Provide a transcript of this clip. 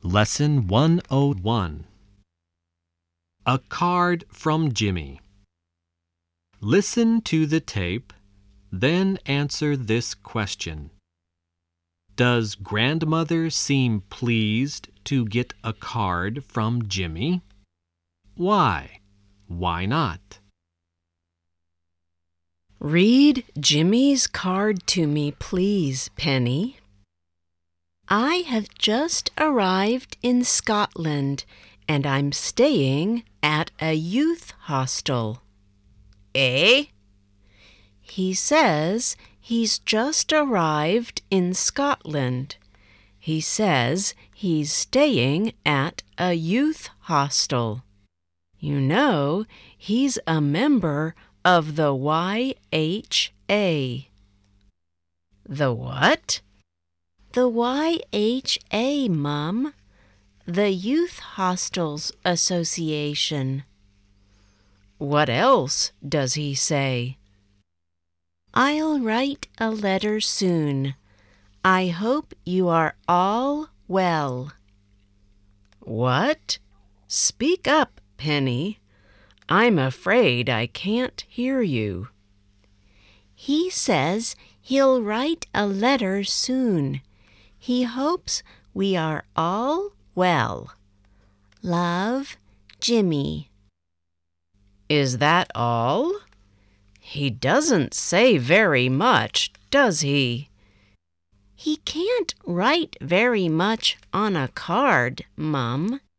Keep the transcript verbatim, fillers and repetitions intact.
Lesson one oh one. A card from Jimmy. Listen to the tape, then answer this question. Does grandmother seem pleased to get a card from Jimmy? Why? Why not? Read Jimmy's card to me, please, Penny. I have just arrived in Scotland, and I'm staying at a youth hostel. Eh? He says he's just arrived in Scotland. He says he's staying at a youth hostel. You know, he's a member of the Y H A. The what? The Y H A, Mum. The Youth Hostels Association. What else does he say? I'll write a letter soon. I hope you are all well. What? Speak up, Penny. I'm afraid I can't hear you. He says he'll write a letter soon. He hopes we are all well. Love, Jimmy. Is that all? He doesn't say very much, does he? He can't write very much on a card, Mum.